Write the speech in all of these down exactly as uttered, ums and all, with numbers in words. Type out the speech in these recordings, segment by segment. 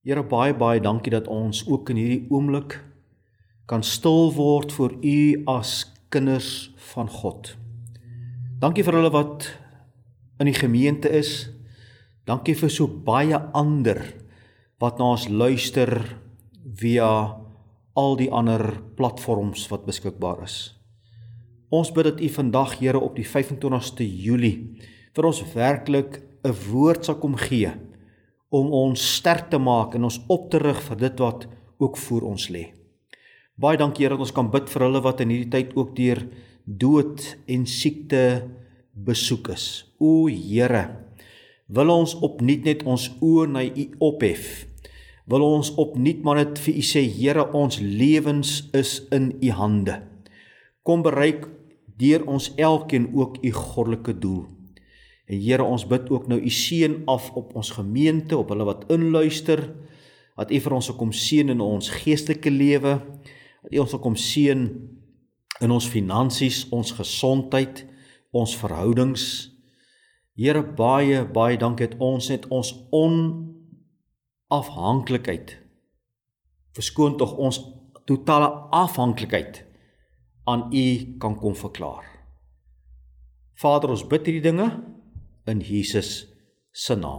Here, baie, baie dankie dat ons ook in hierdie oomblik kan stil word voor U as kinders van God. Dankie vir hulle wat in die gemeente is. Dankie vir so baie ander wat na ons luister via al die ander platforms wat beskikbaar is. Ons bid dat U vandag, Here, op die vyfentwintigste Julie vir ons werklik 'n woord sal kom gee om ons sterk te maak en ons op te rig vir dit wat ook voor ons lê. Baie dankie, Here, dat ons kan bid vir hulle wat in hierdie tyd ook deur dood en siekte besoek is. O Here, wil ons opnuut net ons oë na U ophef. Wil ons opnuut maar net vir U sê, Here, ons lewens is in U hande. Kom bereik deur ons elkeen ook U goddelike doel. En Here, ons bid ook nou U seën af op ons gemeente, op hulle wat inluister, dat U vir ons sal kom seën in ons geestelike lewe, dat U ons sal kom seën in ons finansies, ons gesondheid, ons verhoudings. Here, baie, baie dankie dat ons net ons onafhanklikheid, verskoon tog ons totale afhanklikheid aan U kan kom verklaar. Vader, ons bid hierdie dinge in Jesus se naam.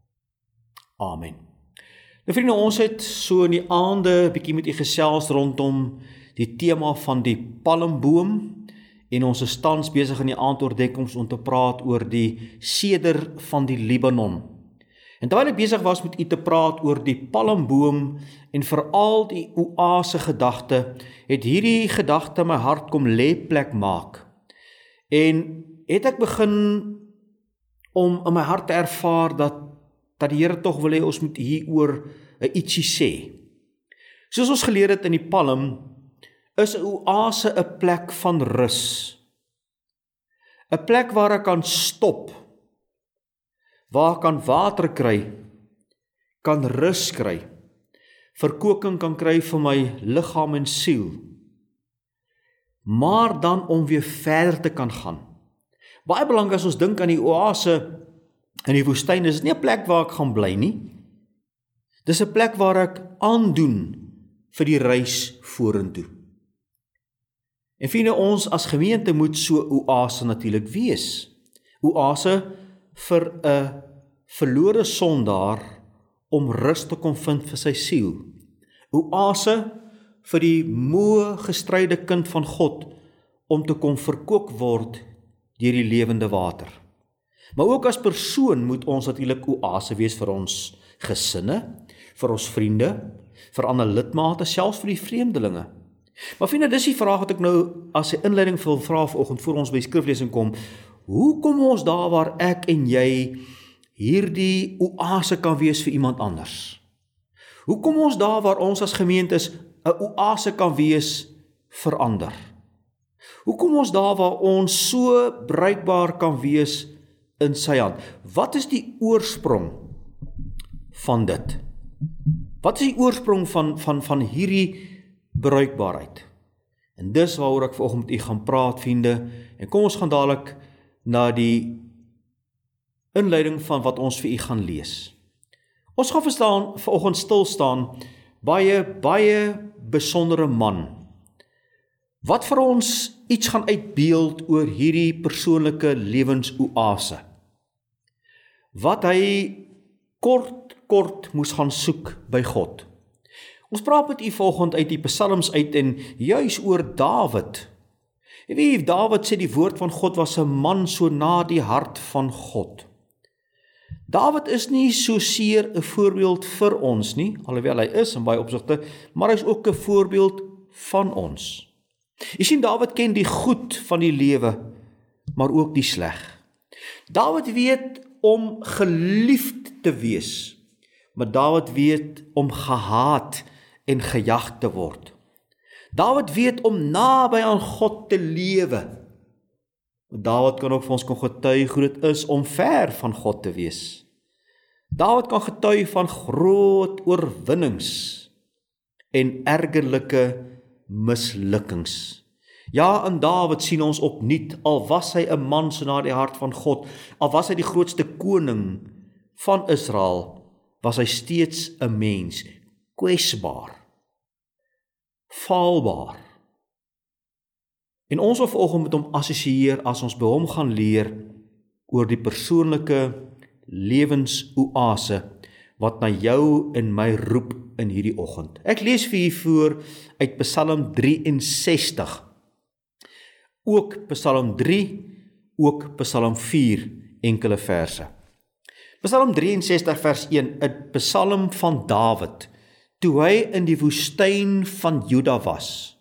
Amen. Nou vriende, ons het so in die aande bietjie met U gesels rondom die tema van die palmboom, en ons is tans besig in die aandoordenkings om te praat oor die seder van die Libanon. En terwyl ek besig was met U te praat oor die palmboom en veral die oase gedagte, het hierdie gedagte my hart kom lêplek maak. En het ek begin om in my hart te ervaar dat, dat die Here tog wil hê ons moet hieroor 'n ietsie sê. Soos ons geleer het in die palm, is 'n oase 'n plek van rus. 'n Plek waar ek kan stop, waar ek kan water kry, kan rus kry, verkoeking kan kry vir my liggaam en siel, maar dan om weer verder te kan gaan. Baie belangrik as ons dink aan die oase in die woestyn, is dit nie 'n plek waar ek gaan bly nie. Dis 'n plek waar ek aandoen vir die reis vorentoe. En vriende, ons as gemeente moet so oase natuurlik wees. Oase vir 'n verlore sondaar om rus te kom vind vir sy siel. Oase vir die moe gestryde kind van God om te kom verkoop word deur die lewende water. Maar ook as persoon moet ons natuurlik oase wees vir ons gesinne, vir ons vriende, vir ander lidmate, selfs vir die vreemdelinge. Maar vriende, dis die vraag wat ek nou as 'n inleiding wil vra vanoggend voor ons by skriflesing kom. Hoe kom ons daar waar ek en jy hierdie oase kan wees vir iemand anders? Hoe kom ons daar waar ons as gemeente 'n oase kan wees vir ander? Hoe kom ons daar waar ons so bruikbaar kan wees in sy hand? Wat is die oorsprong van dit? Wat is die oorsprong van, van, van hierdie bruikbaarheid? En dis waaroor ek vanoggend met U gaan praat, vriende, en kom ons gaan dadelik na die inleiding van wat ons vir U gaan lees. Ons gaan verstaan, vanoggend stil staan, baie, baie besondere man, wat vir ons iets gaan uitbeeld oor hierdie persoonlike lewensoase, wat hy kort, kort moes gaan soek by God. Ons praat met U vanoggend uit die psalms uit en juis oor Dawid. En wie Dawid sê die woord van God was 'n man so na die hart van God. Dawid is nie so seer 'n voorbeeld vir ons nie, alhoewel hy is in baie opsigte, maar hy is ook 'n voorbeeld van ons. Jy sien, Dawid ken die goed van die lewe, maar ook die sleg. Dawid weet om geliefd te wees, maar Dawid weet om gehaat en gejag te word. Dawid weet om naby aan God te lewe. Dawid kan ook vir ons kon getuig hoe dit is om ver van God te wees. Dawid kan getuig van groot oorwinnings en ergerlike mislukkings. Ja, in Dawid sien ons opnuut, al was hy 'n man so na die hart van God, al was hy die grootste koning van Israel, was hy steeds 'n mens, kwesbaar, faalbaar. En ons wil vanoggend met hom assosieer as ons by hom gaan leer oor die persoonlike lewensoase wat na jou en my roep in hierdie oggend. Ek lees vir u voor uit Psalm drie en sestig. Ook Psalm drie, ook Psalm vier enkele verse. Psalm drie en sestig vers een, 'n Psalm van Dawid, toe hy in die woestyn van Juda was.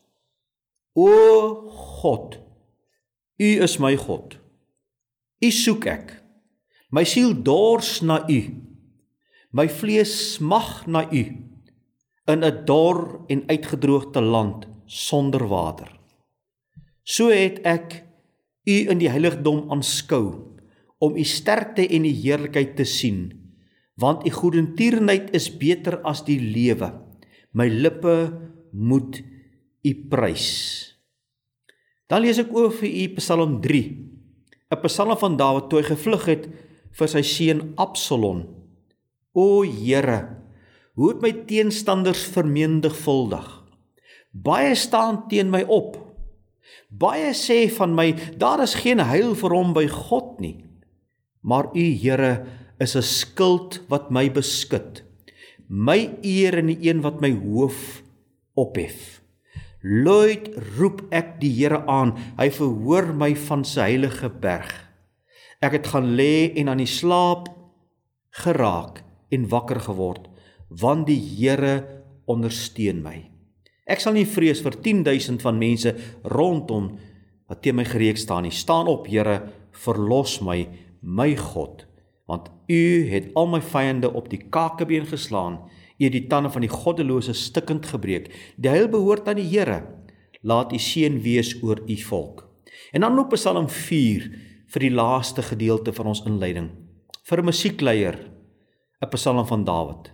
O God, U is my God. U soek ek. My siel dors na U. My vlees smag na U in 'n dor en uitgedroogde land sonder water. So het ek U in die heiligdom aanskou, om U sterkte en U heerlikheid te sien, want U goedertierenheid is beter as die lewe. My lippe moet U prys. Dan lees ek oor vir U Psalm drie, 'n Psalm van Dawid toe hy gevlug het vir sy seun Absalom. O Here, hoe het my teenstanders vermenigvuldig. Baie staan teen my op. Baie sê van my, daar is geen heil vir hom by God nie. Maar U, Here, is 'n skild wat my beskud, my eer en die een wat my hoof ophef. Luid roep ek die Here aan, hy verhoor my van sy heilige berg. Ek het gaan lê en aan die slaap geraak en wakker geword, want die Here ondersteun my. Ek sal nie vrees vir tienduisend van mense rondom wat teen my gereed staan nie. Staan op, Here, verlos my, my God, want U het al my vyande op die kakebeen geslaan, U het die tande van die goddelose stikkend gebreek. Die heil behoort aan die Here, laat U seën wees oor U volk. En dan op Psalm vier, vir die laaste gedeelte van ons inleiding, vir 'n musiekleier, 'n Psalm van Dawid.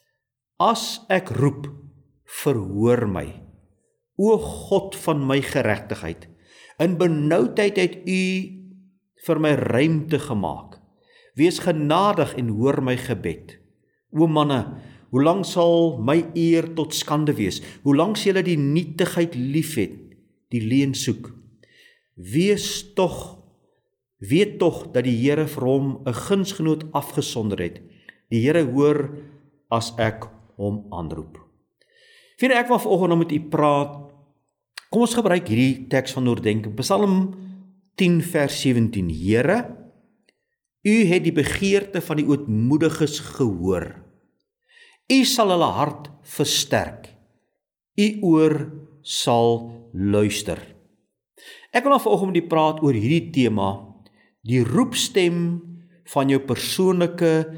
As ek roep, verhoor my, o God van my geregtigheid. In benoudheid het U vir my ruimte gemaak. Wees genadig en hoor my gebed. O manne, hoe lank sal my eer tot skande wees? Hoe lank sal julle die nietigheid liefhet, die leuen soek? Wees tog, weet tog dat die Here vir hom 'n gunsgenoot afgesonder het. Die Here hoor as ek hom aanroep. Vriende, ek wil vanoggend nou met u praat. Kom ons gebruik hierdie teks van oordeenking. Psalm tien vers sewentien. Here, U het die begeerte van die ootmoediges gehoor. U sal hulle hart versterk. U oor sal luister. Ek wil nou vanoggend met u praat oor hierdie tema, die roepstem van jou persoonlike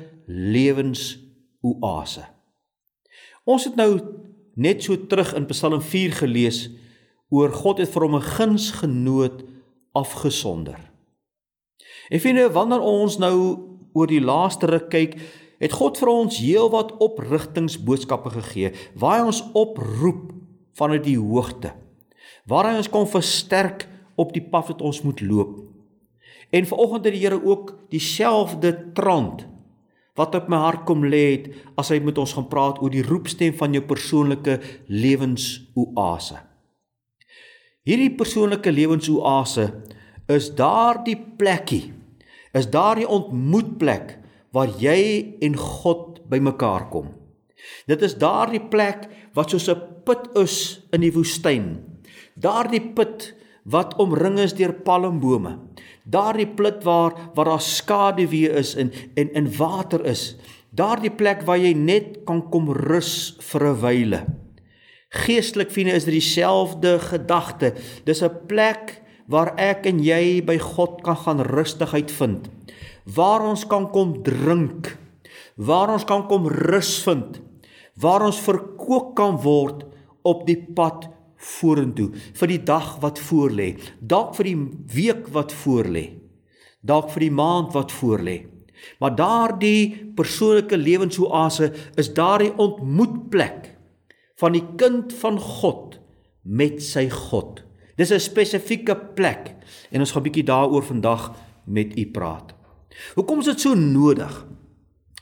lewensoase. Ons het nou net so terug in Psalm vier gelees oor God het vir hom 'n gunsgenoot afgesonder. En vriende, wanneer ons nou oor die laaste ruk kyk, het God vir ons heelwat oprigtingsboodskappe gegee, waar hy ons oproep vanuit die hoogte, waar hy ons kom versterk op die pad wat ons moet loop. En vanoggend het die Here ook dieselfde trant wat op my hart kom lê het, as hy met ons gaan praat oor die roepstem van jou persoonlike lewensoase. Hierdie persoonlike lewensoase is daardie plekkie, is daardie ontmoetplek waar jy en God bymekaar kom. Dit is daardie plek wat soos 'n put is in die woestyn. Daardie put wat omring is deur palmbome. Daardie put waar waar daar skaduwee is en en en water is. Daardie plek waar jy net kan kom rus vir 'n wyle. Geestelik, vriende, is dit dieselfde gedagte. Dis 'n plek waar ek en jy by God kan gaan rustigheid vind. Waar ons kan kom drink. Waar ons kan kom rus vind. Waar ons verkoop kan word op die pad vorentoe, vir die dag wat voorlê, dalk vir die week wat voorlê, dalk vir die maand wat voorlê. Maar daardie persoonlike lewensoase is daardie ontmoetplek van die kind van God met sy God. Dis 'n spesifieke plek en ons gaan 'n bietjie daaroor vandag met u praat. Hoekom is dit so nodig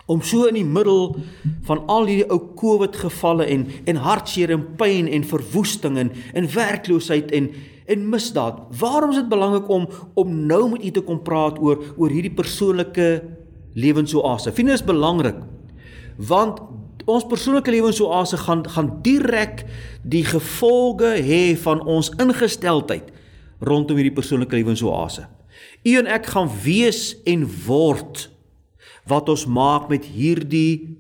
Om so in die middel van al die ou COVID gevalle en, en hartseer en pyn en verwoesting en, en werkloosheid en, en misdaad, waarom is dit belangrik om, om nou met u te kom praat oor, oor hierdie persoonlike lewensoase? Vriende, is belangrik, want ons persoonlike lewensoase gaan, gaan direk die gevolge hê van ons ingesteldheid rondom hierdie persoonlike lewensoase. U en ek gaan wees en word wat ons maak met hierdie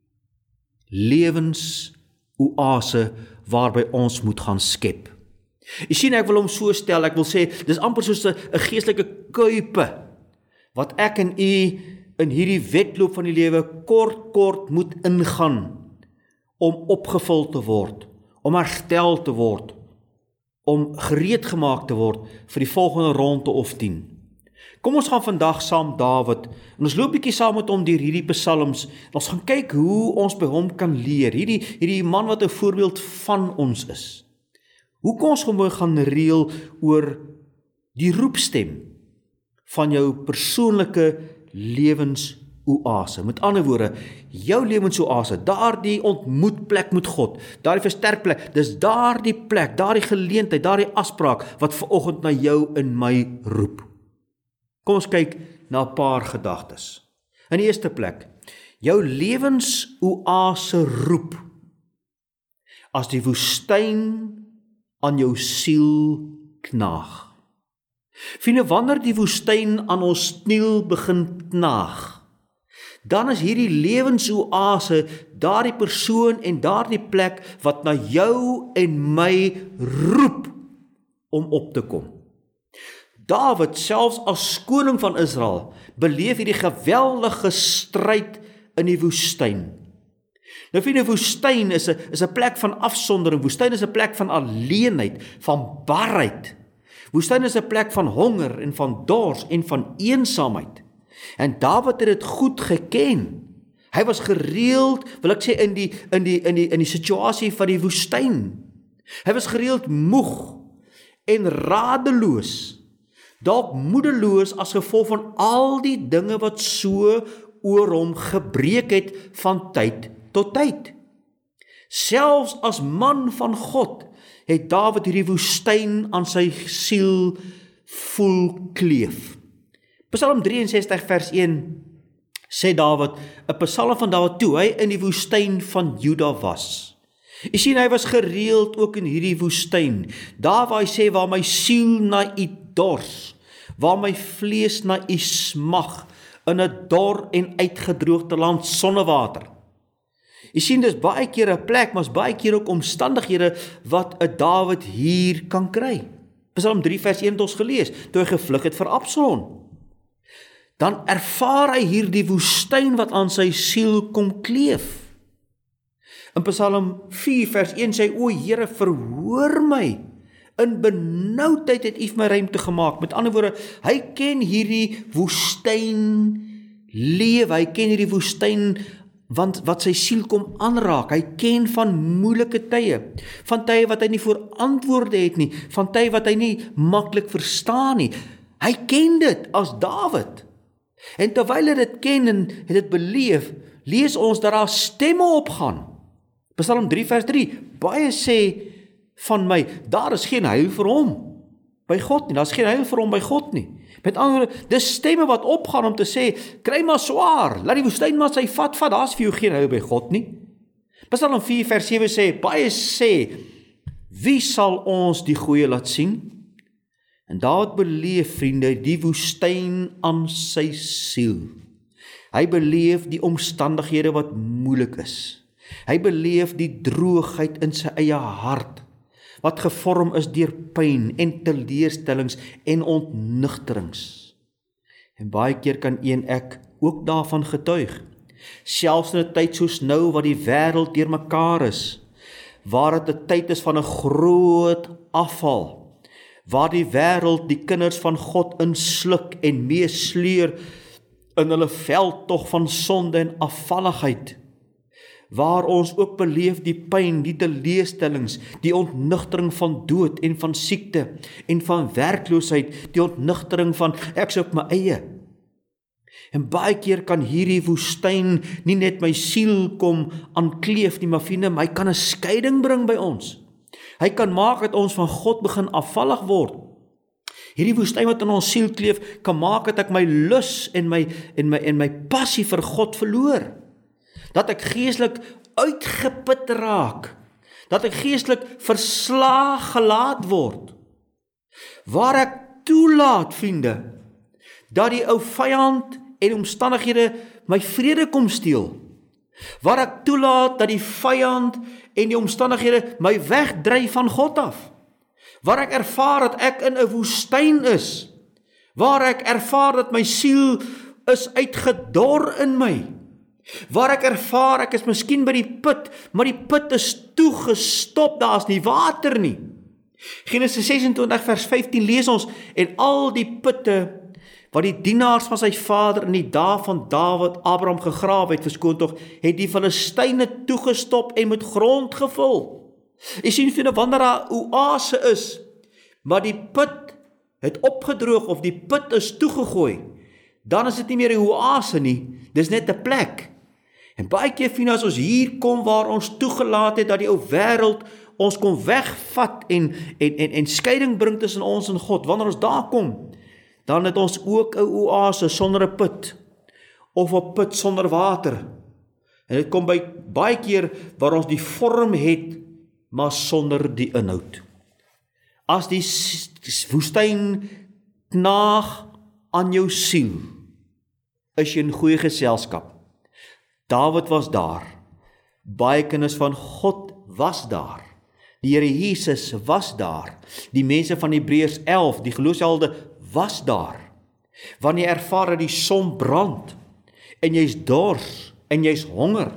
lewensoase waarby ons moet gaan skep. U sien, ek wil hom so stel, ek wil sê, dis amper soos 'n geestelike kuipe, wat ek en u in hierdie wedloop van die lewe kort kort moet ingaan, om opgevul te word, om herstel te word, om gereed gemaak te word vir die volgende ronde of tien. Kom ons gaan vandag saam Dawid, en ons loop bietjie saam met hom deur hierdie psalms, ons gaan kyk hoe ons by hom kan leer, hierdie, hierdie man wat 'n voorbeeld van ons is. Hoe kom ons gewoon gaan reël oor die roepstem van jou persoonlike lewensoase. Met ander woorde, jou lewensoase, daardie ontmoetplek met God, daardie versterkplek, dis daardie plek, daardie geleentheid, daardie afspraak wat vanoggend na jou en my roep. Kom ons kyk na 'n paar gedagtes. In die eerste plek, jou lewensoase roep as die woestyn aan jou siel knaag. Vriende, wanneer die woestyn aan ons siel begin knaag, dan is hierdie lewensoase daardie persoon en daardie plek wat na jou en my roep om op te kom. Dawid, selfs as koning van Israel, beleef hierdie geweldige stryd in die woestyn. Nou vriende, woestyn is 'n is 'n plek van afsondering. Woestyn is 'n plek van alleenheid, van barheid. Woestyn is 'n plek van honger en van dors en van eensaamheid. En Dawid het dit goed geken. Hy was gereeld, wil ek sê, in die in die in die in die situasie van die woestyn. Hy was gereeld moeg en radeloos. Dalk moedeloos as gevolg van al die dinge wat so oor hom gebreek het van tyd tot tyd. Selfs as man van God het Dawid hierdie woestyn aan sy siel voel kleef. Psalm drieënsestig vers een sê Dawid, 'n psalm van Dawid toe hy in die woestyn van Juda was. Jy sien, hy was gereeld ook in hierdie woestyn, daar waar hy sê, waar my siel na u dors, waar my vlees na u smag, in 'n dor en uitgedroogde land sonder water. Jy sien, dis baie keer 'n plek, maar is baie keer ook omstandighede wat 'n Dawid hier kan kry. Psalm drie vers een het ons gelees, toe hy gevlug het vir Absalom. Dan ervaar hy hier die woestyn wat aan sy siel kom kleef. In Psalm vier vers een sê, o Here, verhoor my, in benoudheid het U vir my ruimte gemaak. Met ander woorde, hy ken hierdie woestyn lewe, hy ken hierdie woestyn want wat sy siel kom aanraak. Hy ken van moeilike tye, van tye wat hy nie voor antwoorde het nie, van tye wat hy nie maklik verstaan nie. Hy ken dit as Dawid. En terwyl hy dit ken en het dit beleef, lees ons dat daar stemme opgaan. Psalm drie vers drie, baie sê van my, daar is geen heil vir hom by God nie, daar is geen heil vir hom by God nie. Met ander woorde, dis stemme wat opgaan om te sê, kry maar swaar, laat die woestyn maar sy vat, vat, daar is vir jou geen heil by God nie. Psalm vier vers sewe sê, baie sê, wie sal ons die goeie laat sien? En daar beleef, vriende, die woestyn aan sy siel. Hy beleef die omstandighede wat moeilik is. Hy beleef die droogheid in sy eie hart, wat gevorm is deur pyn en teleurstellings en ontnigterings. En baie keer kan een ek ook daarvan getuig. Selfs in 'n tyd soos nou, wat die wêreld deurmekaar is, waar dit 'n tyd is van 'n groot afval, waar die wêreld die kinders van God insluk en meesleur in hulle veldtog van sonde en afvalligheid, waar ons ook beleef die pyn, die teleurstellings, die ontnigtering van dood en van siekte en van werkloosheid, die ontnigtering van ek is op my eie. En baie keer kan hierdie woestyn nie net my siel kom aankleef nie, maar vriende, maar hy kan 'n skeiding bring by ons. Hy kan maak dat ons van God begin afvallig word. Hierdie woestyn wat in ons siel kleef, kan maak dat ek my lus en my en my en my passie vir God verloor. Dat ek geestelik uitgeput raak. Dat ek geestelik verslaag gelaat word. Waar ek toelaat, vriende, dat die ou vyand en omstandighede my vrede kom steel. Waar ek toelaat dat die vyand en die omstandighede my wegdryf van God af. Waar ek ervaar dat ek in 'n woestyn is. Waar ek ervaar dat my siel is uitgedor in my. Waar ek ervaar ek is miskien by die put, maar die put is toegestop, daar is nie water nie. Genesis ses en twintig vers vyftien lees ons, en al die putte wat die dienaars van sy vader in die dae van Dawid Abraham gegrawe het, verskoon tog, het die Filistyne toegestop en met grond gevul. Jy sien vir wanneer daar 'n oase is, maar die put het opgedroog of die put is toegegooi, dan is dit nie meer 'n oase nie, dis net 'n plek. En baie keer vind as ons hier kom waar ons toegelaat het dat die ou wêreld ons kom wegvat en en en en skeiding bring tussen ons en God, wanneer ons daar kom, dan het ons ook 'n oase sonder 'n put of 'n put sonder water. En dit kom by baie keer waar ons die vorm het, maar sonder die inhoud. As die woestyn knaag aan jou siel, is jy in goeie geselskap. Dawid was daar, baie kinders van God was daar, die Here Jesus was daar, die mense van Hebreërs elf, die geloofshelde was daar. Wanneer jy ervaar dat die son brand, en jy's dors, en jy's honger,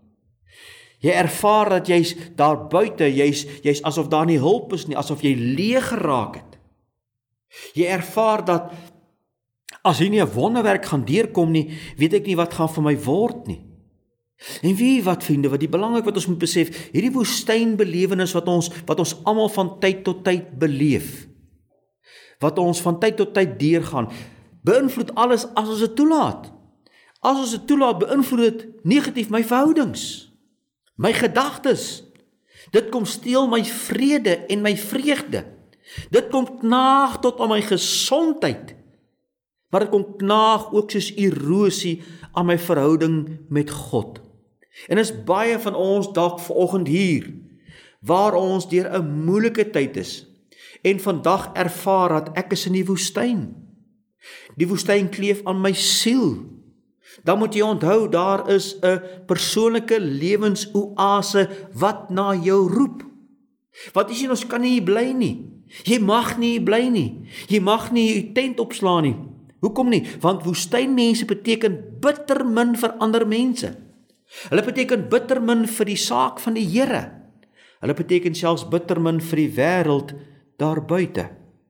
jy ervaar dat jy's daar buite, jy's jy's asof daar nie hulp is nie, asof jy leeg geraak het. Jy ervaar dat as hier nie 'n wonderwerk gaan deurkom nie, weet ek nie wat gaan vir my word nie. En wie wat vriende, wat die belangrik wat ons moet besef, hierdie woestynbelewenis wat ons wat ons almal van tyd tot tyd beleef, wat ons van tyd tot tyd deurgaan, beïnvloed alles as ons dit toelaat. As ons dit toelaat, beïnvloed dit negatief my verhoudings, my gedagtes. Dit kom steel my vrede en my vreugde. Dit kom knaag tot aan my gesondheid. Maar dit kom knaag ook soos erosie aan my verhouding met God. En is baie van ons dalk vanoggend hier, waar ons deur 'n moeilike tyd is, en vandag ervaar dat ek is in die woestyn. Die woestyn kleef aan my siel. Dan moet jy onthou, daar is 'n persoonlike lewensoase wat na jou roep. Wat is jy, ons kan nie hier bly nie. Jy mag nie hier bly nie. Jy mag nie jou tent opslaan nie. Hoekom nie? Want woestynmense beteken bitter min vir ander mense. Hulle beteken bitter min vir die saak van die Here. Hulle beteken selfs bitter min vir die wêreld daar buite.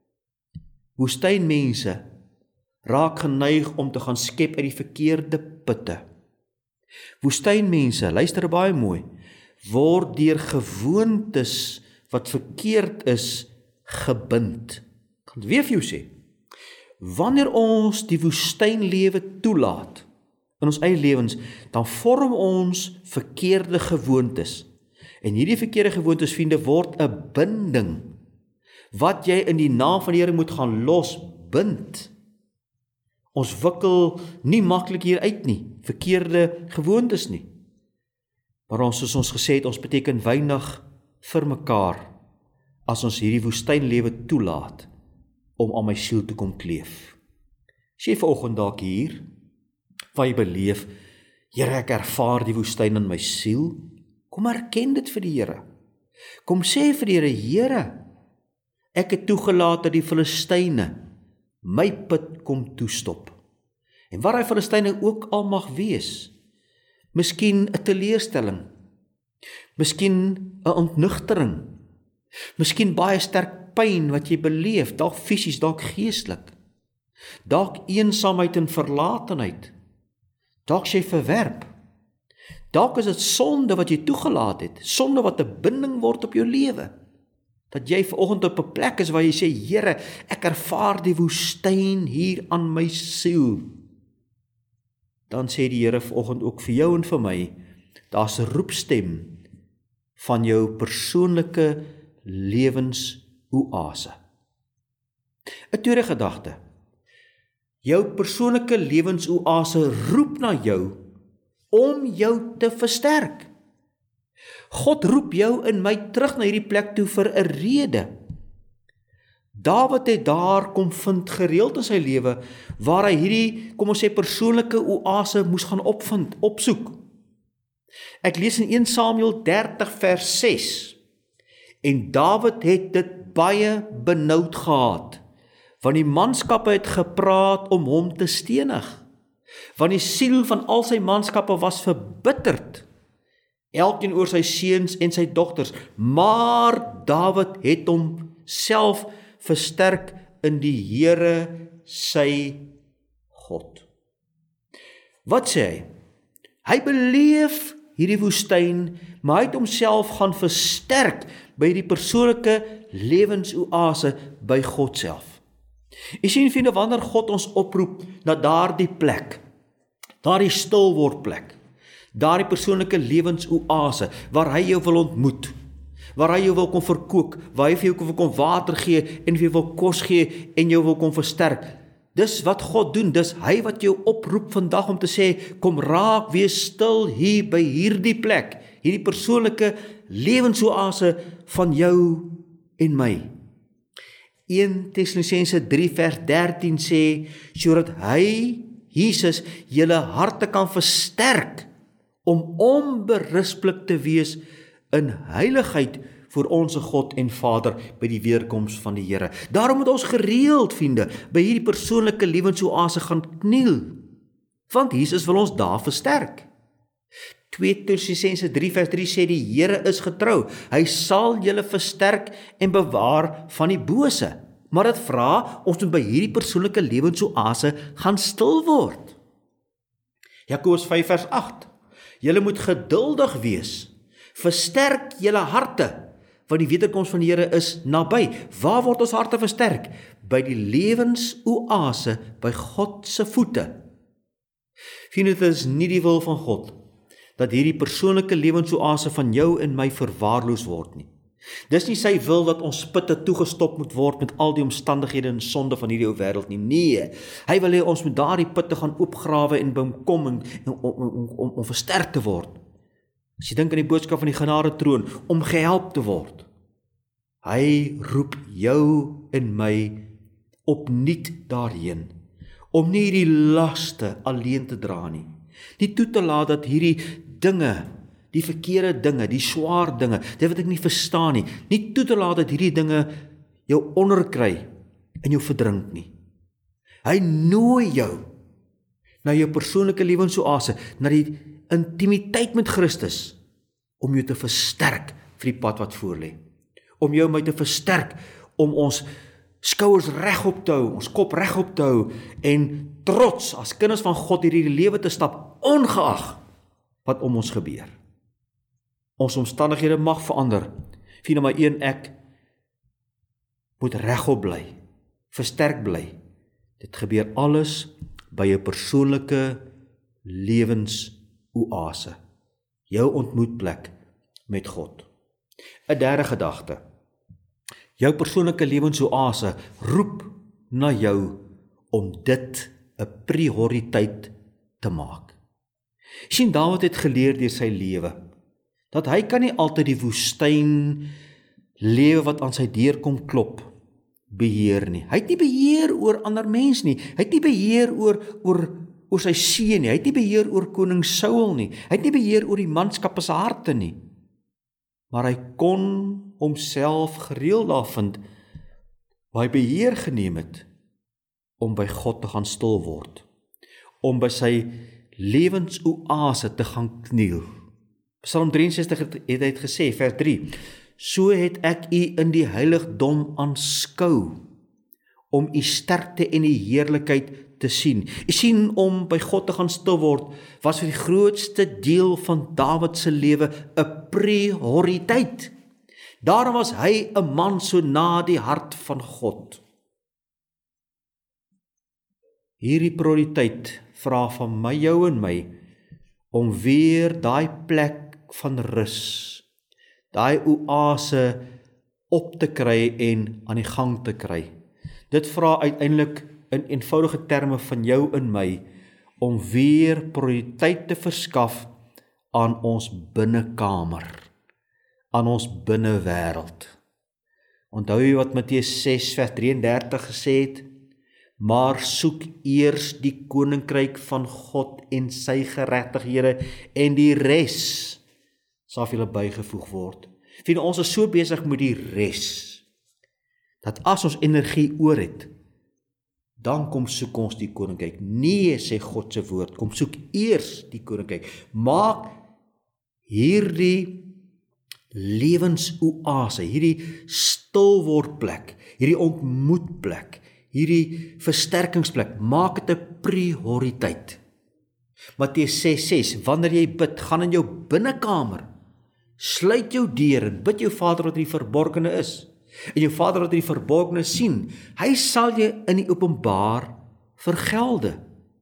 Woestynmense raak geneig om te gaan skep uit die verkeerde putte. Woestynmense, luister baie mooi, word deur gewoontes wat verkeerd is, gebind. Ek gaan weer vir jou sê, wanneer ons die woestynlewe toelaat in ons eie lewens, dan vorm ons verkeerde gewoontes. En hierdie verkeerde gewoontes, vriende, word 'n binding wat jy in die naam van die Here moet gaan losbind. Ons wikkel nie maklik hier uit nie, verkeerde gewoontes nie. Maar ons, soos ons gesê het, ons beteken weinig vir mekaar as ons hierdie woestynlewe toelaat om aan my siel te kom kleef. As jy vanoggend dalk hier, waar jy beleef, Here, ek ervaar die woestyn in my siel, kom erken dit vir die Here. Kom sê vir die Here, Here, ek het toegelaat dat die Filistyne my put kom toestop. En wat die Filistyne ook al mag wees, miskien 'n teleurstelling, miskien 'n ontnugtering, miskien baie sterk pyn wat jy beleef, dalk fisies, dalk geestelik, dalk eensaamheid en verlatenheid, dalk jy verwerp, dalk is dit sonde wat jy toegelaat het, sonde wat 'n binding word op jou lewe, dat jy vanoggend op 'n plek is waar jy sê, Here, ek ervaar die woestyn hier aan my siel. dan sê die Here vanoggend ook vir jou en vir my, daar's 'n roepstem van jou persoonlike lewensoase. 'n Tweede gedagte. Jou persoonlike lewensoase roep na jou om jou te versterk. God roep jou en my terug na hierdie plek toe vir 'n rede. Dawid het daar kom vind gereeld in sy lewe waar hy hierdie, kom ons sê, persoonlike oase moes gaan opvind, opsoek. Ek lees in Eerste Samuel dertig vers ses. En Dawid het dit baie benoud gehad, want die manskappe het gepraat om hom te stenig, want die siel van al sy manskappe was verbitterd, elkeen oor sy seuns en sy dogters, maar Dawid het homself versterk in die Here sy God. Wat sê hy? Hy beleef hierdie woestyn, maar hy het homself gaan versterk by die persoonlike lewensoase by God self. Jy sien, vriende, wanneer God ons oproep na daardie plek, daardie stilword plek, daardie persoonlike lewensoase, waar hy jou wil ontmoet, waar hy jou wil kom verkoop, waar hy vir jou wil kom water gee, en vir jou wil kos gee, en jou wil kom versterk. Dis wat God doen, dis hy wat jou oproep vandag om te sê, kom raak, wees stil hier by hierdie plek, hierdie persoonlike lewensoase van jou en my. Eerste Tessalonisense drie vers dertien sê, sodat hy, Jesus, julle harte kan versterk, om onberispelik te wees in heiligheid voor onze God en Vader by die weerkoms van die Here. Daarom moet ons gereeld, vriende, by hierdie persoonlike lewensoase gaan kniel, want Jesus wil ons daar versterk. Tweede Tessalonisense drie vers drie sê, die Here is getrou, hy sal julle versterk en bewaar van die bose, maar dit vra, ons moet by hierdie persoonlike lewensoase gaan stil word. Jakobus vyf vers agt, julle moet geduldig wees, versterk julle harte, want die wederkoms van die Here is naby. Waar word ons harte versterk? By die lewensoase, by God se voete. Vriende, dit is nie die wil van God, dat hierdie persoonlike lewensoase van jou en my verwaarloos word nie. Dis nie sy wil dat ons putte toegestop moet word met al die omstandighede en sonde van hierdie ou wêreld nie. Nee, hy wil hê ons moet daardie putte gaan opgrawe en bymkom en om, om, om, om versterk te word. As jy dink aan die boodskap van die genadetroon, om gehelp te word. Hy roep jou en my opnuut daarheen, om nie hierdie laste alleen te dra nie. Nie toe te laat dat hierdie dinge, die verkeerde dinge, die swaar dinge, dit wat ek nie verstaan nie, nie toe te laat dat hierdie dinge jou onderkry en jou verdrink nie. Hy nooi jou na jou persoonlike lewensoase, na die intimiteit met Christus, om jou te versterk vir die pad wat voor lê. Om jou my te versterk, om ons skouers regop te hou, ons kop regop te hou, en trots as kinders van God hierdie lewe te stap, ongeag wat om ons gebeur. Ons omstandighede mag verander. Vriende, maar een ek moet regop bly, versterk bly. Dit gebeur alles by 'n persoonlike lewensoase, jou ontmoetplek met God. 'n Derde gedagte. Jou persoonlike lewensoase roep na jou om dit 'n prioriteit te maak. Sien, Dawid het geleer deur sy lewe dat hy kan nie altyd die woestyn lewe wat aan sy deur kom klop beheer nie. Hy het nie beheer oor ander mens nie. Hy het nie beheer oor oor oor sy seun nie. Hy het nie beheer oor koning Saul nie. Hy het nie beheer oor die manskappe se harte nie. Maar hy kon homself gereeld daar vind waar hy beheer geneem het om by God te gaan stil word, om by sy lewensoase te gaan kniel. Psalm drie en sestig het hy het gesê, vers drie, so het ek u in die heiligdom aanskou, om u sterkte en die heerlikheid te sien. U sien, om by God te gaan stil word, was vir die grootste deel van Dawid se lewe 'n prioriteit. Daarom was hy 'n man so na die hart van God. Hierdie prioriteit vra van my, jou en my, om weer daai plek van rus, daai oase op te kry en aan die gang te kry. Dit vra uiteindelik in eenvoudige terme van jou en my, om weer prioriteit te verskaf aan ons binnekamer, aan ons binnewêreld. Onthou jy wat Matteus ses vers drie en dertig gesê het? Maar soek eers die koninkryk van God en sy geregtighede, en die res sal vir julle bygevoeg word. Vriende, ons is so besig met die res, dat as ons energie oor het, dan kom soek ons die koninkryk. Nee, sê God se woord, kom soek eers die koninkryk. Maak hierdie lewensoase, hierdie stilwordplek, hierdie ontmoetplek, hierdie versterkingsplek, maak dit 'n prioriteit. Matteus ses ses, wanneer jy bid, gaan in jou binnekamer, sluit jou deur en bid jou Vader wat in die verborgene is. En jou Vader wat in die verborgene sien, hy sal jy in die openbaar vergelde.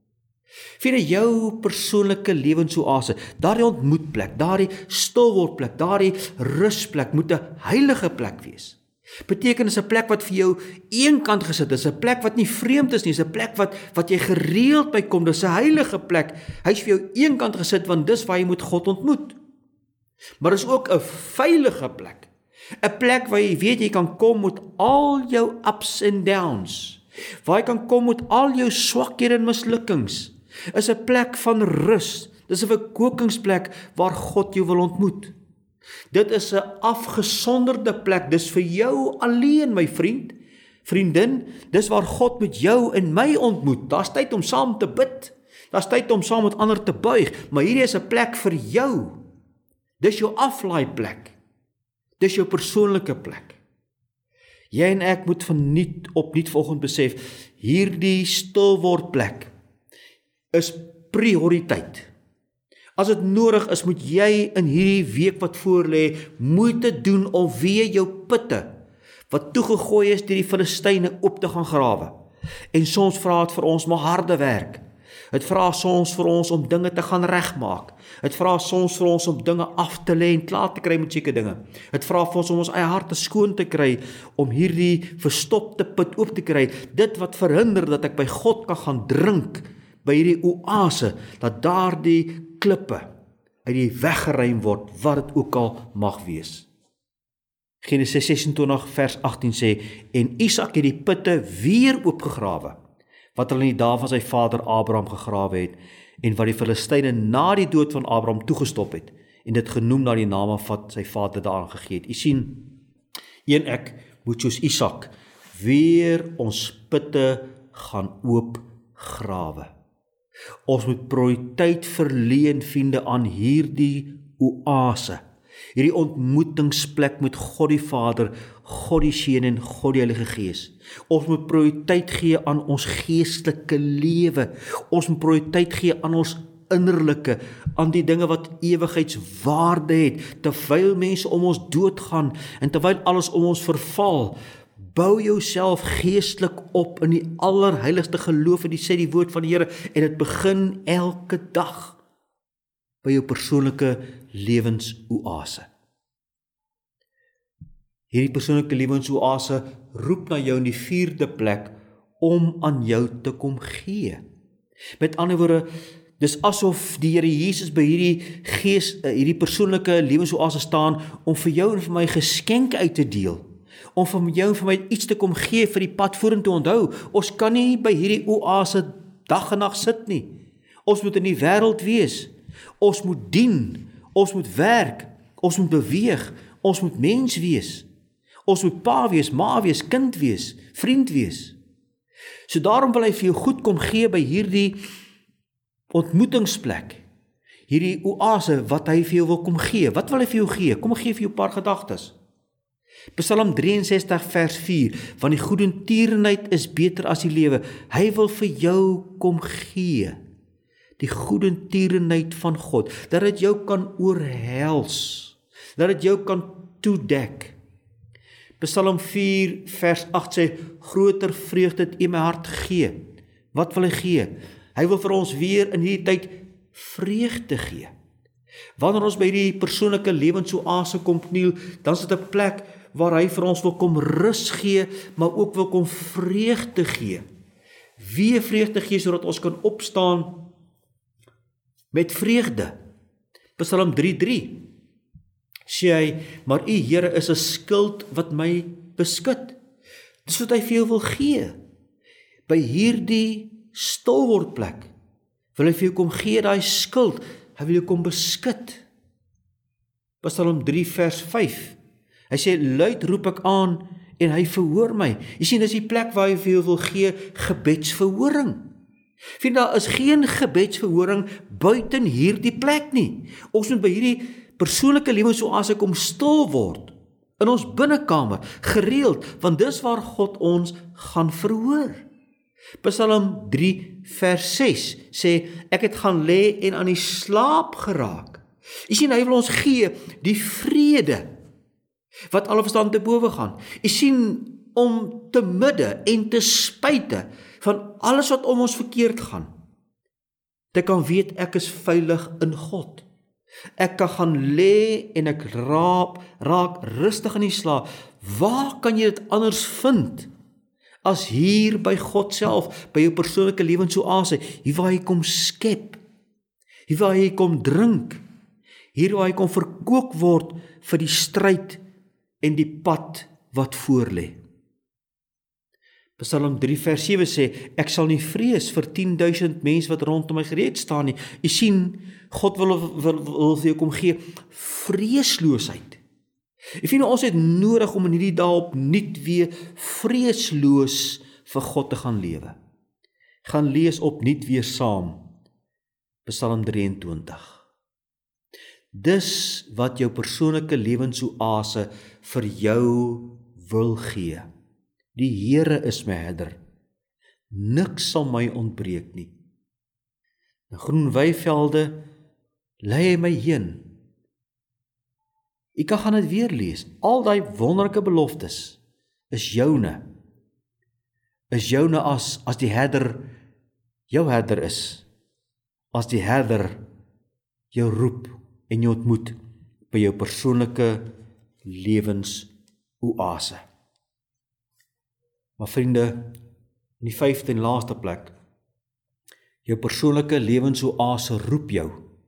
Vir jou persoonlike lewensoase, daardie ontmoetplek, daardie stilwordplek, daardie rusplek moet 'n heilige plek wees. Beteken is 'n plek wat vir jou eenkant gesit is, 'n plek wat nie vreemd is nie, is 'n plek wat wat jy gereeld by kom, dis 'n heilige plek. Hy's vir jou eenkant gesit want dis waar jy moet God ontmoet. Maar dis ook 'n veilige plek. 'n Plek waar jy weet jy kan kom met al jou ups and downs. Waar jy kan kom met al jou swakhede en mislukkings. Is 'n plek van rus. Dis 'n verkokingsplek waar God jou wil ontmoet. Dit is 'n afgesonderde plek. Dis vir jou alleen, my vriend, vriendin. Dis waar God met jou en my ontmoet. Daar's tyd om saam te bid. Daar's tyd om saam met ander te buig. Maar hierdie is 'n plek vir jou. Dis jou aflaai plek. Dis jou persoonlike plek. Jy en ek moet van nuut op nuut volgend besef, hierdie stilwordplek is prioriteit. As dit nodig is, moet jy in hierdie week wat voor lê, moeite doen om weer jou putte, wat toegegooi is deur die Filistyne, op te gaan grawe. En soms vra dit vir ons maar harde werk. Dit vra soms vir ons om dinge te gaan regmaak. Dit vra soms vir ons om dinge af te lê en klaar te kry met seker dinge. Dit vra vir ons om ons eie harte skoon te kry, om hierdie verstopte put oop te kry, dit wat verhinder dat ek by God kan gaan drink, by hierdie oase, dat daardie klippe uit die weg geruim word, wat dit ook al mag wees. Genesis ses en twintig vers agttien sê, en Isak het die putte weer oopgegrawe, wat hulle in die dae van sy vader Abraham gegrawe het, en wat die Filistyne na die dood van Abraham toegestop het, en dit genoem na die name wat sy vader daaraan gegee het. U sien, een ek moet soos Isak weer ons putte gaan oopgrawe. Ons moet prioriteit verleen, vriende, aan hierdie oase, hierdie ontmoetingsplek met God die Vader, God die Seun en God die Heilige Gees. Ons moet prioriteit gee aan ons geestelike lewe. Ons moet prioriteit gee aan ons innerlike, aan die dinge wat ewigheidswaarde het, terwyl mense om ons doodgaan en terwyl alles om ons verval. Bou jouself geestelik op in die allerheiligste geloof, en die sê die woord van die Here, en dit begin elke dag by jou persoonlike lewensoase. Hierdie persoonlike lewensoase roep na jou in die vierde plek om aan jou te kom gee. Met ander woorde, dis asof die Here Jesus by hierdie gees, hierdie persoonlike lewensoase staan om vir jou en vir my geskenke uit te deel. Om vir jou en vir my iets te kom gee vir die pad vorentoe. Onthou, ons kan nie by hierdie oase dag en nag sit nie. Ons moet in die wêreld wees. Ons moet dien. Ons moet werk. Ons moet beweeg. Ons moet mens wees. Ons moet pa wees, ma wees, kind wees, vriend wees. So daarom wil hy vir jou goed kom gee by hierdie ontmoetingsplek. Hierdie oase wat hy vir jou wil kom gee. Wat wil hy vir jou gee? Kom gee vir jou 'n paar gedagtes. Psalm ses drie vers vier, want die goedertierenheid is beter as die lewe. Hy wil vir jou kom gee. Die goedertierenheid van God, dat dit jou kan oorhels, dat dit jou kan toedek. Psalm vier vers agt sê, groter vreugde het U my hart gegee. Wat wil hy gee? Hy wil vir ons weer in hierdie tyd vreugde gee. Wanneer ons by die persoonlike lewensoase kom kniel, dan is dit 'n plek waar hy vir ons wil kom rus gee, maar ook wil kom vreugde gee. Wie vreugde gee sodat ons kan opstaan met vreugde. Psalm drie drie sê hy, maar U Here is 'n skild wat my beskud. Dis wat hy vir jou wil gee. By hierdie stilwordplek wil hy vir jou kom gee daai skild. Hy wil jou kom beskud. Psalm drie vers vyf. Hy sê, luid roep ek aan en hy verhoor my. Jy sien, dis die plek waar hy vir jou wil gee gebedsverhoring. Vind, daar is geen gebedsverhoring buiten hierdie plek nie. Ons moet by hierdie persoonlike lewensoase kom stil word, in ons binnekamer, gereeld, want dis waar God ons gaan verhoor. Psalm drie vers ses sê, ek het gaan lê en aan die slaap geraak. Jy sien, hy wil ons gee die vrede, wat alle verstand te bowe gaan. Jy sien, om te midde en te spyte van alles wat om ons verkeerd gaan, te kan weet ek is veilig in God. Ek kan gaan lê en ek raap, raak rustig in die slaap. Waar kan jy dit anders vind as hier by God self, by jou persoonlike lewensoase, hier waar hy kom skep, hier waar hy kom drink, hier waar hy kom verkoop word vir die stryd en die pad wat voor lê. Psalm drie vers sewe sê, ek sal nie vrees vir tien duisend mense wat rondom my gereed staan nie. Jy sien, God wil, wil, wil vir jou kom gee vreesloosheid. Ek vind ons het nodig om in hierdie dae opnuut weer vreesloos vir God te gaan lewe. Gaan lees opnuut weer saam Psalm drieëntwintig. Dis wat jou persoonlike lewensoase vir jou wil gee. Die Here is my herder. Niks sal my ontbreek nie. In groen weivelde lei hy my heen. Ek kan gaan dit weer lees. Al daai wonderlike beloftes is joune. Is joune as as die herder jou herder is. As die herder jou roep en jou ontmoet by jou persoonlike lewensoase. Maar vriende, in die vyfde en laaste plek, jou persoonlike lewensoase roep jou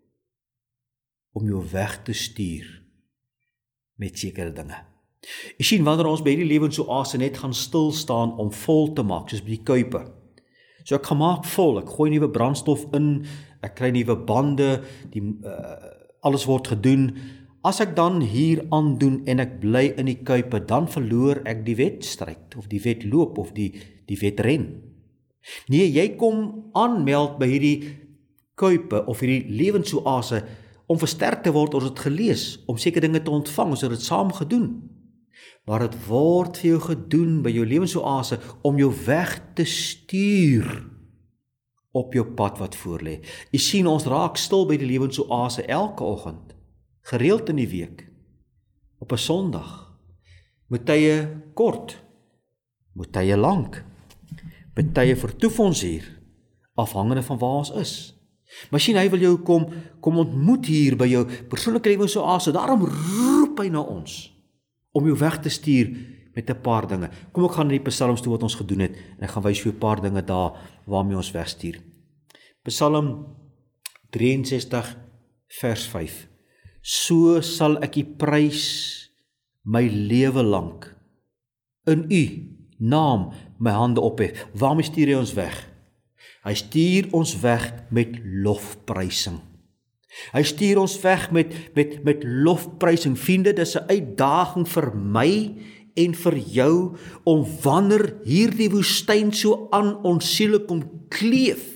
om jou weg te stuur met sekere dinge. Jy sien, wanneer ons by hierdie lewensoase net gaan stil staan om vol te maak, soos by die kuipe. So ek gaan maak vol, ek gooi nuwe brandstof in, ek kry nuwe bande, die, uh, alles word gedoen. As ek dan hier aandoen en ek bly in die kuipe, dan verloor ek die wedstryd, of die wedloop, of die, die wedren. Nee, jy kom aanmeld by hierdie kuipe, of hierdie lewensoase, om versterk te word, ons het gelees, om sekere dinge te ontvang, ons het dit saam gedoen. Maar het word vir jou gedoen by jou lewensoase, om jou weg te stuur, op jou pad wat voorlê. Jy sien, ons raak stil by die lewensoase elke oggend, gereeld in die week, op 'n Sondag, met tye kort, met tye lank, met tye vertoef ons hier, afhangende van waar ons is. Maar sien, hy wil jou kom, kom ontmoet hier by jou persoonlike lewensoase, daarom roep hy na ons, om jou weg te stuur met 'n paar dinge. Kom ek gaan na die psalms toe wat ons gedoen het, en ek gaan wys vir 'n paar dinge daar, waarmee ons wegstuur. Psalm drieënsestig vers vyf. So sal ek U prys my lewe lank, in U naam my hande ophef. Waarmee stuur hy ons weg? Hy stuur ons weg met lofprysing. Hy stuur ons weg met, met, met lofprysing. Vriende, dis 'n uitdaging vir my en vir jou, om wanneer hierdie woestyn so aan ons siele kom kleef,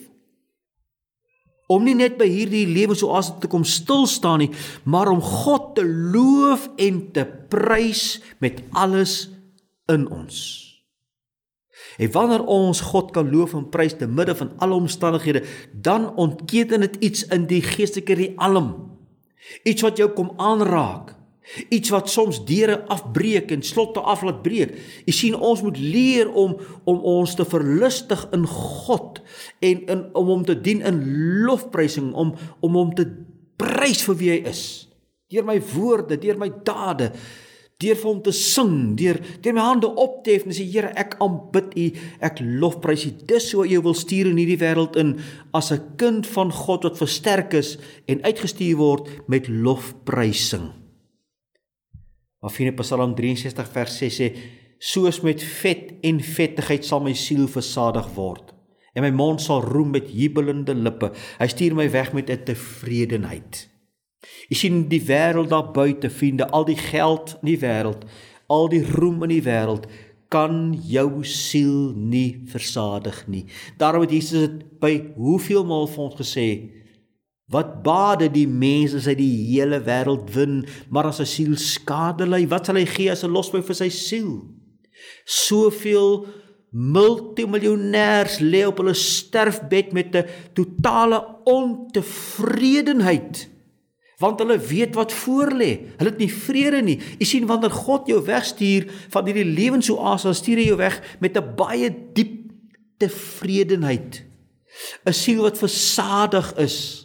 om nie net by hierdie lewensoase te kom stil staan nie, maar om God te loof en te prys met alles in ons. En wanneer ons God kan loof en prys te midde van alle omstandighede, dan ontketen dit iets in die geestelike riem, iets wat jou kom aanraak, Iets wat soms deure afbreek en slotte af laat breek. Jy sien, ons moet leer om, om ons te verlustig in God en in, om hom te dien in lofprysing, om, om hom te prys vir wie hy is. Deur my woorde, deur my dade, deur vir hom te sing, deur, deur my hande op te hef en sê, Here, ek aanbid U, ek lofprys U. Dis so jy wil stuur in hierdie wêreld in, as 'n kind van God wat versterk is en uitgestuur word met lofprysing. Maar vriende, Psalm drie en sestig vers ses sê, soos met vet en vettigheid sal my siel versadig word, en my mond sal roem met jubelende lippe. Hy stuur my weg met 'n tevredenheid. Jy sien die wêreld daar buite, vriende, al die geld in die wêreld, al die roem in die wêreld, kan jou siel nie versadig nie. Daarom het Jesus het by hoeveel maal vir ons gesê, wat bade die mens as hy die hele wêreld win, maar as sy siel skade ly, wat sal hy gee as 'n losprys vir sy siel? Soveel multimiljonêers lê op hulle sterfbed met 'n totale ontevredenheid, want hulle weet wat voor lê. Hulle het nie vrede nie. Jy sien, wanneer God jou wegstuur van hierdie lewensoase, dan stuur hy jou weg met 'n baie diep tevredenheid. 'n Siel wat versadig is.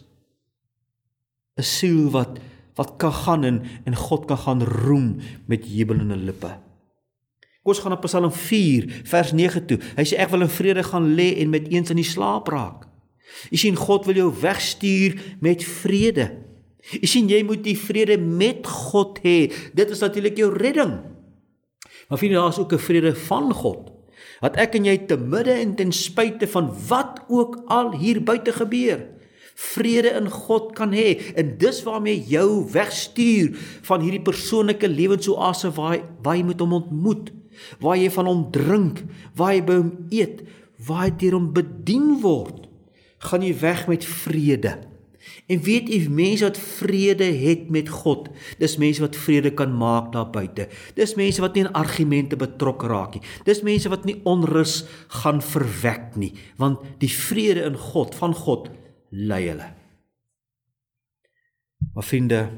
'n Siel wat wat kan gaan en, en God kan gaan roem met jubelende lippe. Kom ons gaan op Psalm vier vers nege toe. Hy sê, ek wil in vrede gaan lê en met eens in die slaap raak. Jy sien, God wil jou wegstuur met vrede. Jy sien, jy moet die vrede met God hê. Dit is natuurlik jou redding. Maar vriende, daar is ook 'n vrede van God. Dat ek en jy te midde en ten spyte van wat ook al hier buite gebeur, vrede in God kan hê. En dis waarmee jou wegstuur van hierdie persoonlike lewensoase waar, waar jy met hom ontmoet, waar jy van hom drink, waar jy by hom eet, waar jy deur hom bedien word, gaan jy weg met vrede. En weet jy, mense wat vrede het met God, dis mense wat vrede kan maak daar buite. Dis mense wat nie in argumente betrokke raak nie. Dis mense wat nie onrus gaan verwek nie, want die vrede in God, van God, lei hulle. Maar vriende,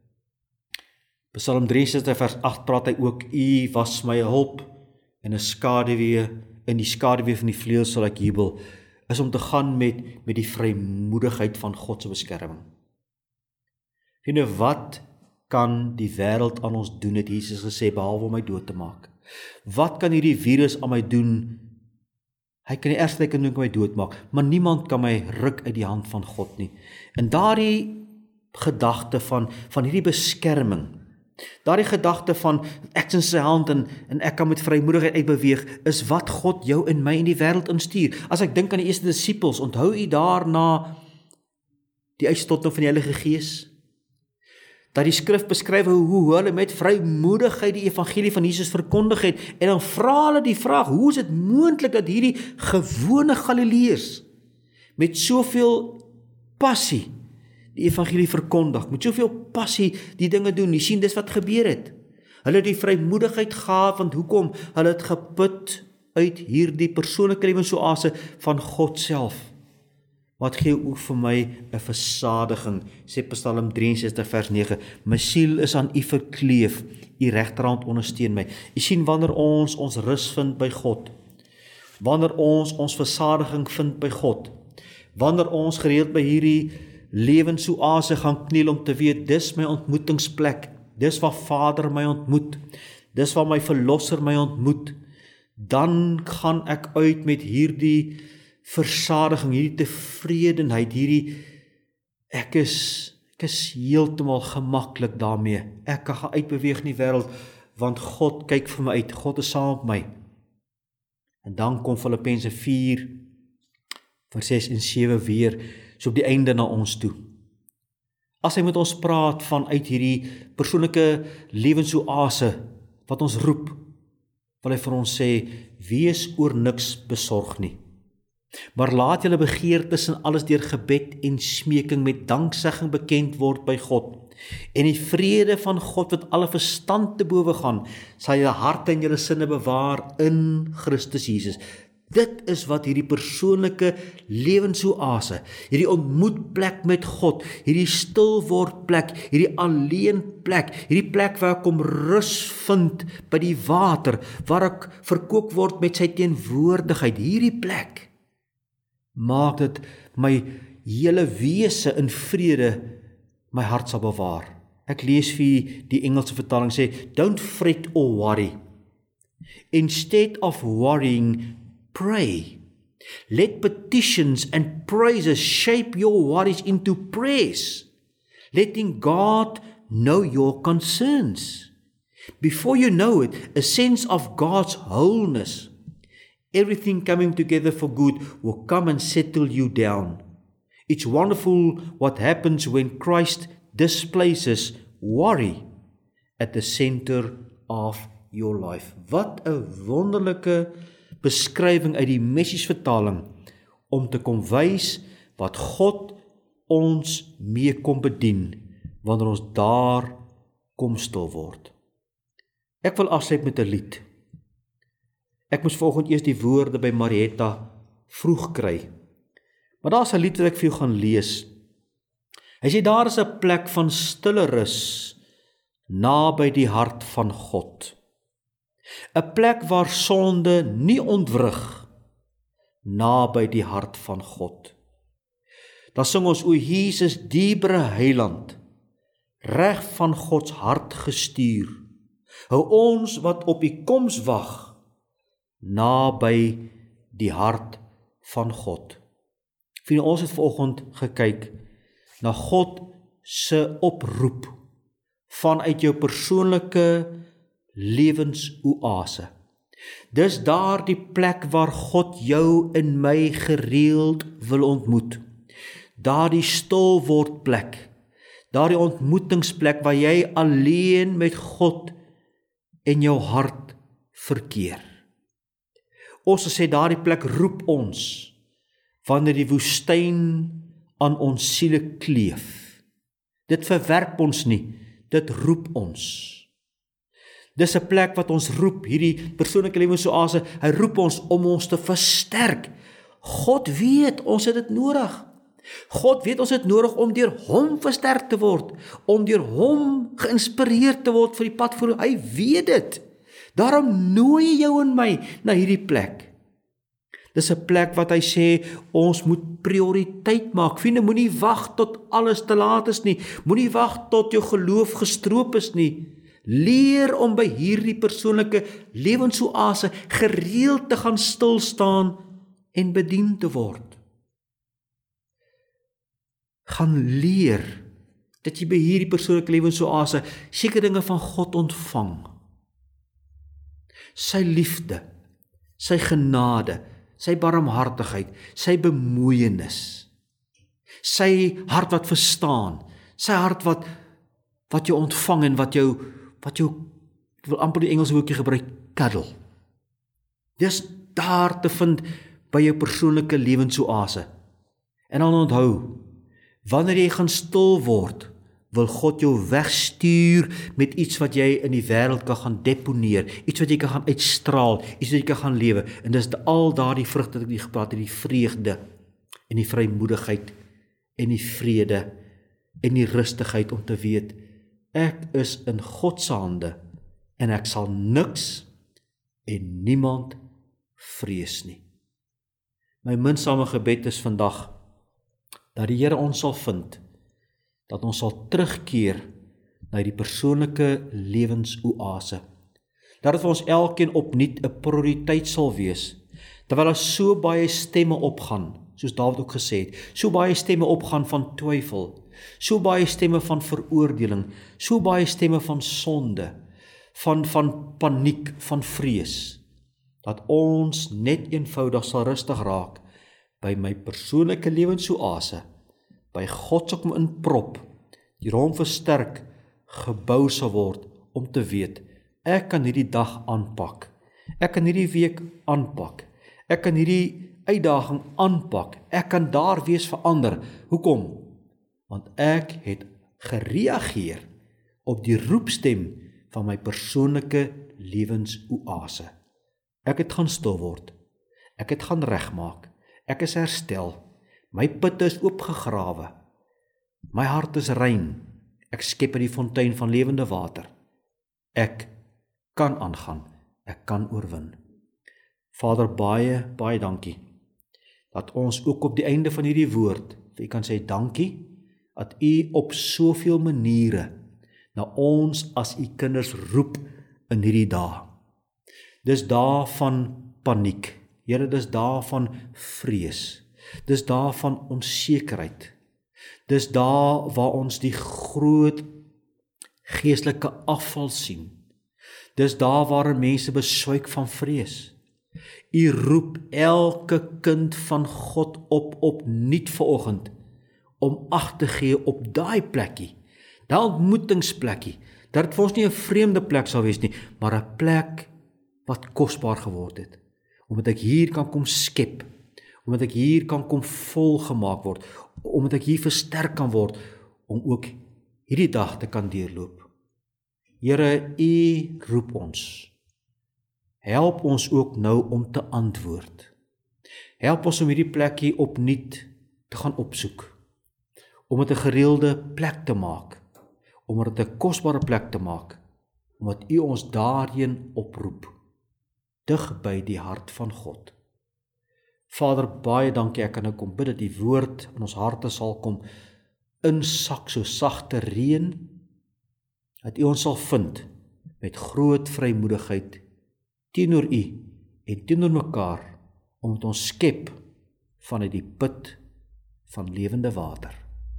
Psalm drie en sestig vers agt praat hy ook, U was my hulp en 'n skaduwee, in die skaduwee van die vleuels sal ek jubel, is om te gaan met, met die vrymoedigheid van God se beskerming. Vriende, wat kan die wêreld aan ons doen, het Jesus gesê, behalwe om my dood te maak? Wat kan hierdie virus aan my doen? Hy kan die ergste kan doen, kan my doodmaak, maar niemand kan my ruk uit die hand van God nie. En daardie gedagte van, van hierdie beskerming, daardie gedagte van ek in sy hand en, en ek kan met vrymoedigheid uitbeweeg, is wat God jou en my in die wêreld instuur. As ek dink aan die eerste disippels, onthou u daarna die uitstorting van die Heilige Gees? Dat die skrif beskryf hoe hulle met vrymoedigheid die evangelie van Jesus verkondig het, en dan vra hulle die vraag, hoe is dit moontlik dat hierdie gewone Galileërs met soveel passie die evangelie verkondig, met soveel passie die dinge doen? Jy sien, dis wat gebeur het. Hulle het die vrymoedigheid gehad, want hoekom? Hulle het geput uit hierdie persoonlike lewensoase van God self. Wat gee ook vir my 'n versadiging, sê Psalm drie en sestig vers nege, my siel is aan U verkleef, U regterhand ondersteun my. Jy sien, wanneer ons ons rus vind by God, wanneer ons ons versadiging vind by God, wanneer ons gereeld by hierdie lewensoase gaan kniel om te weet, dis my ontmoetingsplek, dis waar Vader my ontmoet, dis waar my Verlosser my ontmoet, dan gaan ek uit met hierdie versadiging, hierdie tevredenheid, hierdie, ek is, ek is heeltemal gemaklik daarmee, ek kan gaan uitbeweeg in die wêreld, want God kyk vir my uit, God is saam met my. En dan kom Filippense vier, vers ses en sewe weer, so op die einde na ons toe. As hy met ons praat vanuit hierdie persoonlike lewensoase, wat ons roep, wil hy vir ons sê, wees oor niks besorg nie, maar laat julle begeertes en alles deur gebed en smeking met danksegging bekend word by God. En die vrede van God wat alle verstand te bowe gaan, sal julle harte en julle sinne bewaar in Christus Jesus. Dit is wat hierdie persoonlike lewensoase, hierdie ontmoetplek met God, hierdie stilwordplek, hierdie alleenplek, hierdie plek waar ek kom rus vind by die water, waar ek verkoop word met sy teenwoordigheid, hierdie plek maak dit my hele wese in vrede my hart sal bewaar. Ek lees vir die Engelse vertaling sê, don't fret or worry. Instead of worrying, pray. Let petitions and praises shape your worries into praise, letting God know your concerns. Before you know it, a sense of God's wholeness, everything coming together for good, will come and settle you down. It's wonderful what happens when Christ displaces worry at the center of your life. Wat 'n wonderlike beskrywing uit die Message vertaling om te kom wys wat God ons mee kom bedien wanneer ons daar kom stil word. Ek wil afsluit met 'n lied. Ek moes vanoggend eers die woorde by Marietta vroeg kry. Maar daar's 'n lied wat ek vir jou gaan lees. Hy sê daar is 'n plek van stille rus naby die hart van God. 'n plek waar sonde nie ontwrig naby die hart van God. Dan sing ons o Jesus diebre heiland, reg van Gods hart gestuur. Hou ons wat op U koms wag naby die hart van God. Vriende, ons het vanoggend gekyk na God se oproep vanuit jou persoonlike lewensoase. Dis daar die plek waar God jou en my gereeld wil ontmoet. Daar die stilwordplek, daar die ontmoetingsplek waar jy alleen met God in jou hart verkeer. Ons sê daar die plek roep ons wanneer die woestyn aan ons siele kleef. Dit verwerp ons nie, dit roep ons. Dis 'n plek wat ons roep, hierdie persoonlike lewensoase, hy roep ons om ons te versterk. God weet, ons het dit nodig. God weet ons het nodig om deur hom versterk te word, om deur hom geïnspireer te word vir die pad vorentoe. Hy weet dit. Daarom nooi hy jou en my na hierdie plek. Dis 'n plek wat hy sê, ons moet prioriteit maak. Vriende, moenie wag tot alles te laat is nie. Moenie wag tot jou geloof gestroop is nie. Leer om by hierdie persoonlike lewensoase gereeld te gaan stil staan en bedien te word. Gaan leer dat jy by hierdie persoonlike lewensoase sekere dinge van God ontvang. Sy liefde, sy genade, sy barmhartigheid, sy bemoeienis, sy hart wat verstaan, sy hart wat wat jou ontvang en wat jou wat jou, ek wil amper die Engelse woordjie gebruik, cuddle. Dis daar te vind by jou persoonlike lewensoase. En dan onthou, wanneer jy gaan stil word, wil God jou wegstuur met iets wat jy in die wêreld kan gaan deponeer, iets wat jy kan gaan uitstraal, iets wat jy kan gaan lewe. En dis al daardie vrugte wat ek nie gepraat het, die vreugde en die vrymoedigheid en die vrede en die rustigheid om te weet, ek is in God se hande en ek sal niks en niemand vrees nie. My minsame gebed is vandag dat die Here ons sal vind, dat ons sal terugkeer na die persoonlike lewensoase. Dat dit vir ons elkeen opnuut 'n prioriteit sal wees, terwyl daar so baie stemme opgaan, soos Dawid ook gesê het, so baie stemme opgaan van twyfel, so baie stemme van veroordeling, so baie stemme van sonde, van, van paniek, van vrees, dat ons net eenvoudig sal rustig raak by my persoonlike lewensoase, by God sal kom inprop, die hom versterk, gebou sal word, om te weet, ek kan hierdie dag aanpak, ek kan hierdie week aanpak, ek kan hierdie uitdaging aanpak, ek kan daar wees vir ander. Hoekom? Want ek het gereageer op die roepstem van my persoonlike lewensoase. Ek het gaan stil word. Ek het gaan regmaak. Ek is herstel. My putte is oopgegrawe. My hart is rein. Ek skep uit die fontein van lewende water. Ek kan aangaan. Ek kan oorwin. Vader, baie, baie dankie, dat ons ook op die einde van hierdie woord, vir U kan sê dankie, dat U op soveel maniere na ons as U kinders roep in hierdie dae. Dis dae van paniek, Here, dis dae van vrees, dis dae van onsekerheid, dis dae waar ons die groot geestelike afval sien, dis dae waar mense beswyk van vrees. U roep elke kind van God op opnuut vanoggend om ag te gee op daai plekkie, daai ontmoetingsplekkie, dat dit vir ons nie 'n vreemde plek sal wees nie, maar 'n plek wat kosbaar geword het, omdat ek hier kan kom skep, omdat ek hier kan kom volgemaak word, omdat ek hier versterk kan word, om ook hierdie dag te kan deurloop. Here, U roep ons. Help ons ook nou om te antwoord. Help ons om hierdie plekkie opnuut te gaan opsoek, om dit 'n gereelde plek te maak, om dit 'n kosbare plek te maak, omdat U ons daarheen oproep, dig by die hart van God. Vader, baie dankie, ek kan nou kom bid dat die woord in ons harte sal kom insak so sagte reën, dat U ons sal vind met groot vrymoedigheid teenoor U en teenoor mekaar, omdat ons skep vanuit die put van lewende water.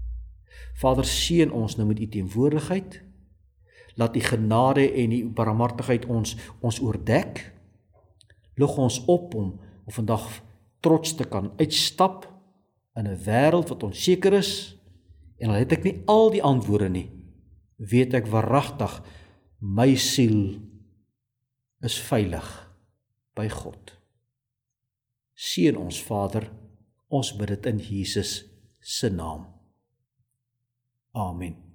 Vader, seën ons nou met U teenwoordigheid, laat U genade en U barmhartigheid ons, ons oordek, lig ons op om, om vandag trots te kan uitstap in 'n wêreld wat onseker is, en al het ek nie al die antwoorde nie, weet ek waaragtig, my siel is veilig by God. Seën ons, Vader, ons bid dit in Jesus se naam. Amen.